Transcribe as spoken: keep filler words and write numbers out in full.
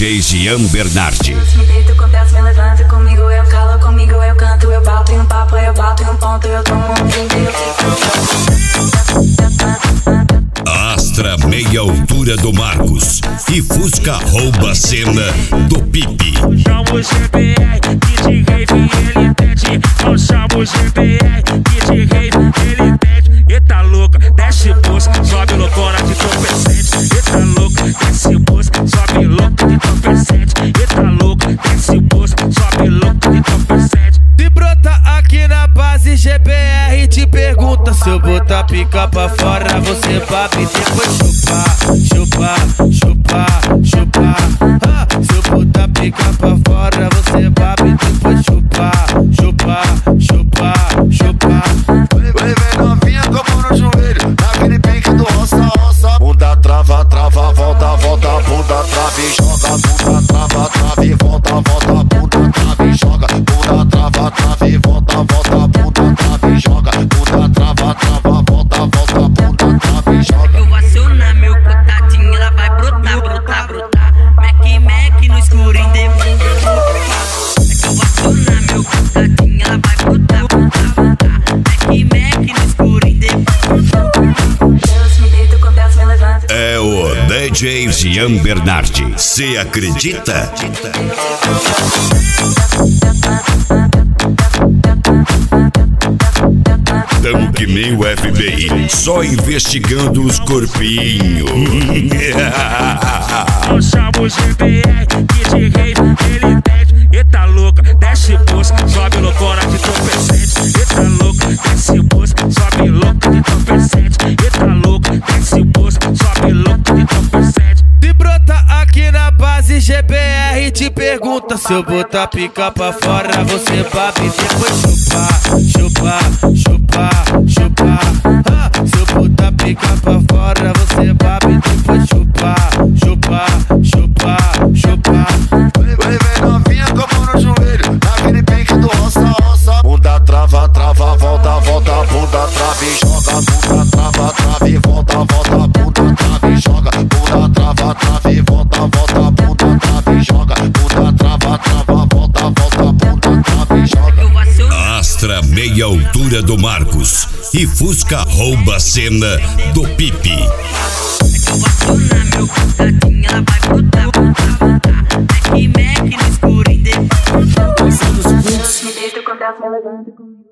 J Jean Bernardi. Me deito com Deus, me levanta comigo, eu calo, comigo eu canto, eu bato em um papo, eu bato em um ponto, eu tomo um drink e eu fico. Astra meia altura do Marcos e Fusca rouba a cena do Pipi. Chama o G B R, que de rave ele pede. Não chama o G B R, que de rave ele pede. Eita louca, desce bolsa, sobe loucona de tropecete. Eita louca, desce bolsa, sobe louca de tropecete. Eita louca, desce bolsa, sobe louca de tropecete. Se brota aqui na base, G B R te pergunta. Se eu botar pica pra fora, você paga e depois chupar, chupar, chupar, chupar. Ah, se eu botar pica pra fora, você paga e depois chupar, chupar, chupar, chupar. Vem, vem novinha como no joelho, naquele pique do roça, roça. Bunda trava, trava, volta, volta, bunda trava e joga. Bunda trava, trava e volta, volta, bunda trava e joga. Bunda trava, trava e volta, volta, bunda trava e joga. Bunda trava, trava, volta, volta, bunda trava e joga. Eu vou acionar meu contatinho, ela vai brotar, brotar, brotar. Mac, Mac no escuro em depois eu vou acionar meu contatinho, ela vai brotar, brotar, brotar. Mac, Mac no escuro em depois. Deus, me deito com Deus, me levanta. É o D J Jean Bernardi. Cê acredita? Tamo que nem o F B I, só investigando os corpinhos. Não chama o G B R, que de rave ele pede. Eita louca, desce bolsa, sobe loucona de tropecete. Eita louca, desce bolsa, sobe louca de tropecete. Eita louca, desce bolsa, sobe louca de tropecete. Se brota aqui na base, G B R te pergunta. Se eu botar pica pra fora, você paga e depois chupar, chupar, chupar, chupar. Ah, se eu botar pica pra fora, você paga e depois chupar, chupar, chupar, chupar. Vem, vem novinha como no joelho, naquele pique do roça, roça. Bunda trava, trava, volta, volta, bunda trava e joga. Bunda trava, trava e volta, volta, bunda trava e joga. Bunda trava, trava e volta, volta, bunda trava e joga. Bunda trava, trava, volta, volta, bunda trava e joga. Eu vou acionar. Astra meia altura do Marcos e Fusca rouba a cena do Pipi. Eu vou acionar meu contatinho, ela vai brotar, brotar, brotar. Mac, Mac no escuro em depois. Deus, me deito com Deus, me levanta comigo.